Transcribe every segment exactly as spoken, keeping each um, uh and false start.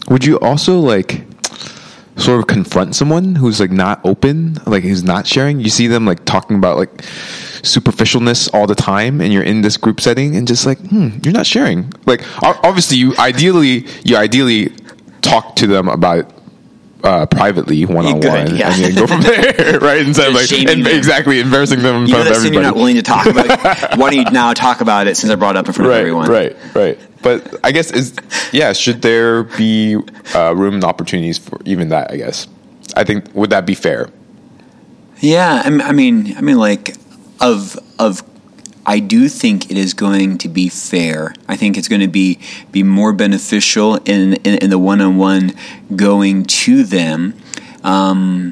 would you also like sort of confront someone who's like not open, like who's not sharing? You see them like talking about like superficialness all the time, and you're in this group setting, and just like, hmm, you're not sharing. Like, obviously, you ideally, you ideally talk to them about. Uh, privately, one on one, yeah. and then go from there, right? Instead of like, and exactly embarrassing them in you front know, of everybody. You're not willing to talk about it. Why don't you now talk about it since I brought it up in front right, of everyone? Right, right. But I guess is yeah. Should there be uh, room and opportunities for even that? I guess I think would that be fair? Yeah, I mean, I mean, like of of. I do think it is going to be fair. I think it's going to be be more beneficial in in, in the one-on-one going to them. Um,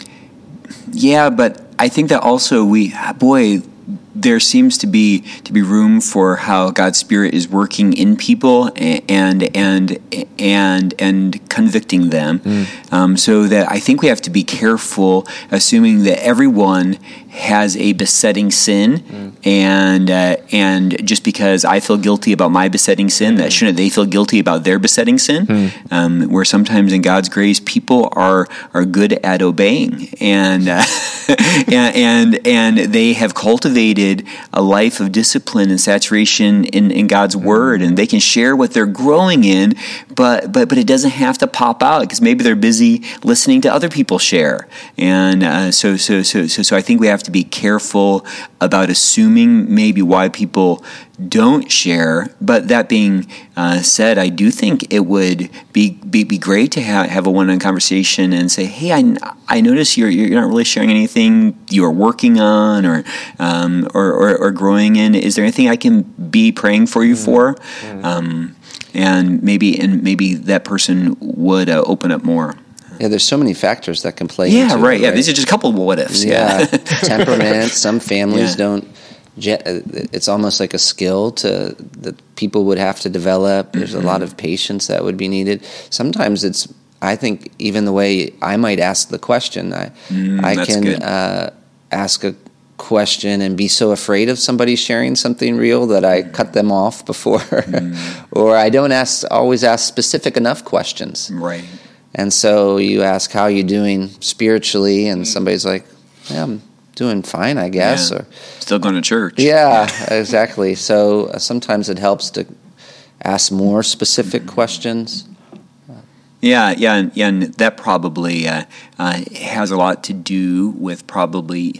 yeah, but I think that also we, boy, there seems to be to be room for how God's Spirit is working in people and and and and convicting them. Mm. Um, so that I think we have to be careful, assuming that everyone has a besetting sin, mm. and uh, and just because I feel guilty about my besetting sin, mm. that shouldn't they feel guilty about their besetting sin? Mm. Um, where sometimes in God's grace, people are are good at obeying, and uh, and, and and they have cultivated a life of discipline and saturation in, in God's Word, and they can share what they're growing in, but but but it doesn't have to pop out because maybe they're busy listening to other people share, and uh, so so so so so I think we have to be careful about assuming maybe why people don't share. But that being uh, said, I do think it would be be, be great to have, have a one-on-one conversation and say, hey, I, I notice you're you're not really sharing anything you are working on or, um, or, or or growing in. Is there anything I can be praying for you mm. for? Mm. Um, and maybe and maybe that person would uh, open up more. Yeah, there's so many factors that can play yeah, into right. it, Yeah, right? these are just a couple of what ifs. Yeah, Yeah. temperament. Some families yeah. don't. It's almost like a skill to that people would have to develop. There's mm-hmm. a lot of patience that would be needed. Sometimes it's, I think, even the way I might ask the question. I, mm, I can uh, ask a question and be so afraid of somebody sharing something real that I cut them off before, mm. or I don't ask always ask specific enough questions. Right. And so you ask, how are you doing spiritually? And somebody's like, yeah, I'm doing fine, I guess. Yeah. Or still going to church. Yeah, exactly. So uh, sometimes it helps to ask more specific mm-hmm. questions. Yeah, yeah, and, yeah, and that probably uh, uh, has a lot to do with probably,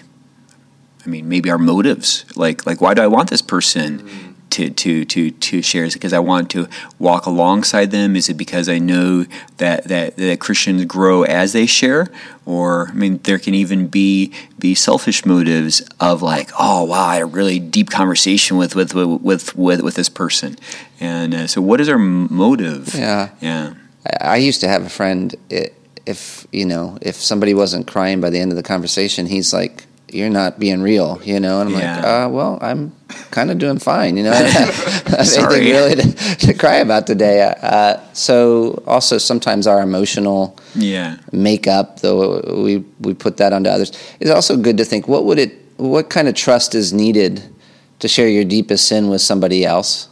I mean, maybe our motives. Like, like why do I want this person? Mm-hmm. To, to, to, to share? Is it because I want to walk alongside them? Is it because I know that, that, that Christians grow as they share? Or, I mean, there can even be be selfish motives of like, oh, wow, I had a really deep conversation with with with, with, with this person. And uh, so what is our motive? Yeah. Yeah. I, I used to have a friend, if, you know, if somebody wasn't crying by the end of the conversation, he's like, you're not being real, you know? And I'm yeah. like, uh, well, I'm kind of doing fine, you know? Sorry. Anything really to, to cry about today. Uh, so also sometimes our emotional yeah. makeup, though we, we put that onto others, it's also good to think, what would it, what kind of trust is needed to share your deepest sin with somebody else?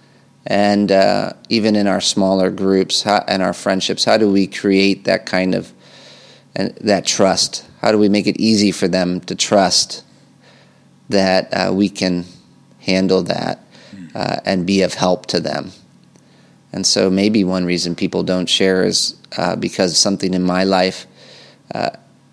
And uh, even in our smaller groups how, and our friendships, how do we create that kind of, and that trust? How do we make it easy for them to trust that uh, we can handle that uh, and be of help to them? And so maybe one reason people don't share is uh, because something in my life uh,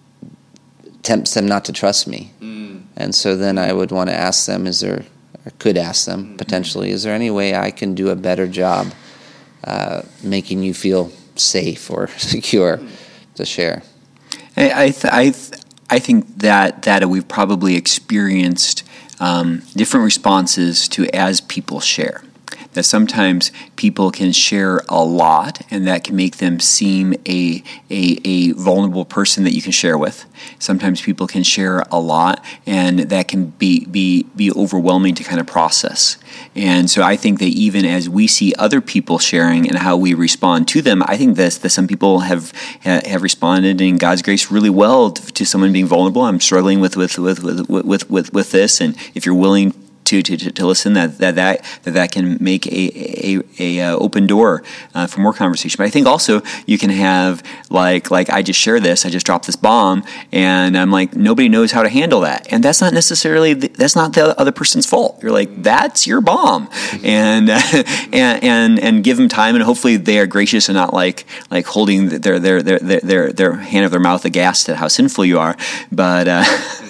tempts them not to trust me. Mm. And so then I would want to ask them, is there, or could ask them mm-hmm. potentially, is there any way I can do a better job uh, making you feel safe or secure mm. to share? I I, th- I, th- I think that that we've probably experienced um, different responses to as people share. That sometimes people can share a lot, and that can make them seem a, a a vulnerable person that you can share with. Sometimes people can share a lot, and that can be be be overwhelming to kind of process. And so I think that even as we see other people sharing and how we respond to them, I think that, that some people have have responded in God's grace really well to someone being vulnerable. I'm struggling with with with with with with, with this, and if you're willing to to, to listen, that that that that, that can make a a, a, a open door uh, for more conversation. But I think also you can have like like I just share this, I just dropped this bomb, and I'm like, nobody knows how to handle that, and that's not necessarily the, that's not the other person's fault. You're like, that's your bomb, and uh, and and and give them time, and hopefully they are gracious and not like like holding their their their their their, their hand of their mouth aghast at how sinful you are, but. Uh,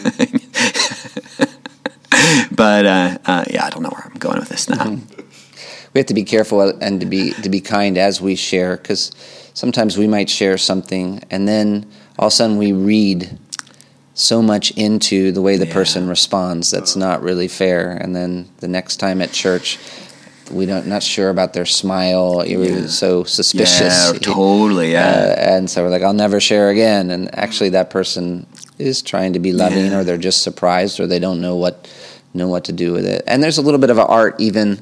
But uh, uh, yeah, I don't know where I'm going with this now. Mm-hmm. We have to be careful and to be to be kind as we share, because sometimes we might share something and then all of a sudden we read so much into the way the yeah. person responds that's not really fair, and then the next time at church we don't not sure about their smile. It yeah. was so suspicious. Yeah, totally. Yeah, uh, and so we're like, I'll never share again. And actually, that person is trying to be loving, yeah. or they're just surprised, or they don't know what know what to do with it. And there's a little bit of an art even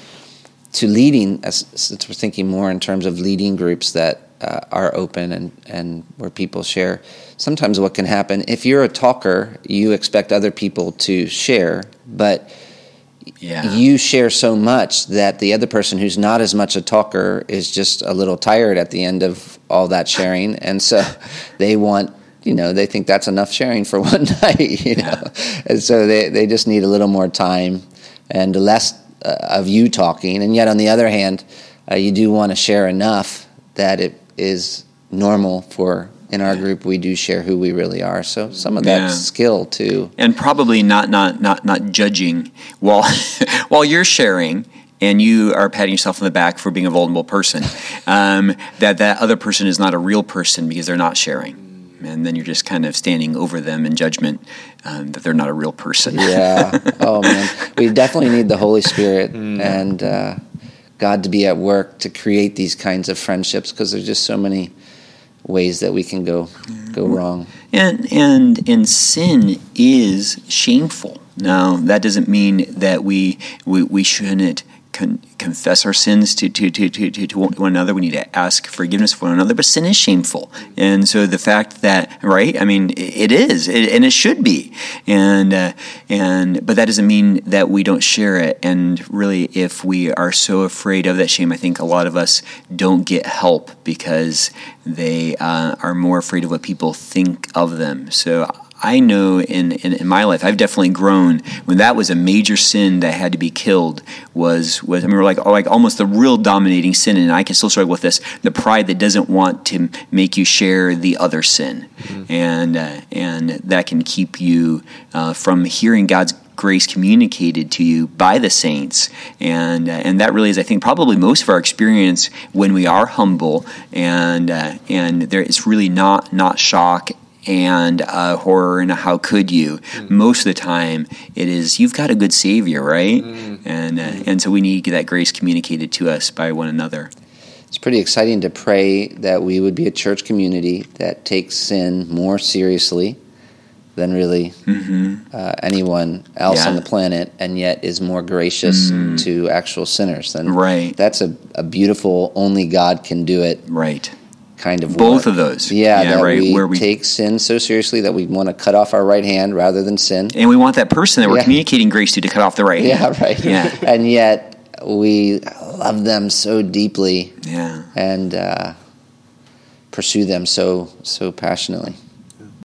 to leading, as since we're thinking more in terms of leading groups that uh, are open and, and where people share. Sometimes what can happen, if you're a talker, you expect other people to share, but yeah. you share so much that the other person who's not as much a talker is just a little tired at the end of all that sharing, and so they want You know, they think that's enough sharing for one night, you know. Yeah. And so they, they just need a little more time and less uh, of you talking. And yet, on the other hand, uh, you do want to share enough that it is normal for, in our group, we do share who we really are. So some of that yeah. skill, too. And probably not not not, not judging while while you're sharing, and you are patting yourself on the back for being a vulnerable person, um, that that other person is not a real person because they're not sharing. And then you're just kind of standing over them in judgment um, that they're not a real person. Yeah. Oh, man. We definitely need the Holy Spirit mm. and uh, God to be at work to create these kinds of friendships, because there's just so many ways that we can go go wrong. And and and sin is shameful. Now, that doesn't mean that we we, we shouldn't Con- confess our sins to to, to, to, to one another. We need to ask forgiveness for one another, but sin is shameful. And so the fact that, right, I mean, it is, it, and it should be. And, uh, and but that doesn't mean that we don't share it. And really, if we are so afraid of that shame, I think a lot of us don't get help because they uh, are more afraid of what people think of them. So I know in, in, in my life, I've definitely grown when that was a major sin that had to be killed was, was I mean, we're like, oh, like almost the real dominating sin, and I can still struggle with this, the pride that doesn't want to make you share the other sin. Mm-hmm. And, uh, and that can keep you uh, from hearing God's grace communicated to you by the saints, and uh, and that really is, I think, probably most of our experience when we are humble, and uh, and there it's really not not shock and uh, horror and how could you. Mm. Most of the time it is, you've got a good Savior, right? Mm. And uh, mm. and so we need to get that grace communicated to us by one another. It's pretty exciting to pray that we would be a church community that takes sin more seriously than really mm-hmm. uh, anyone else yeah. on the planet, and yet is more gracious mm. to actual sinners. Then right. That's a, a beautiful, only God can do it right. kind of both work. Of those. Yeah, yeah that right. we, Where we take sin so seriously that we want to cut off our right hand rather than sin. And we want that person that we're yeah. communicating grace to to cut off the right hand. Yeah, right. Yeah. And yet we love them so deeply yeah. and uh, pursue them so so passionately.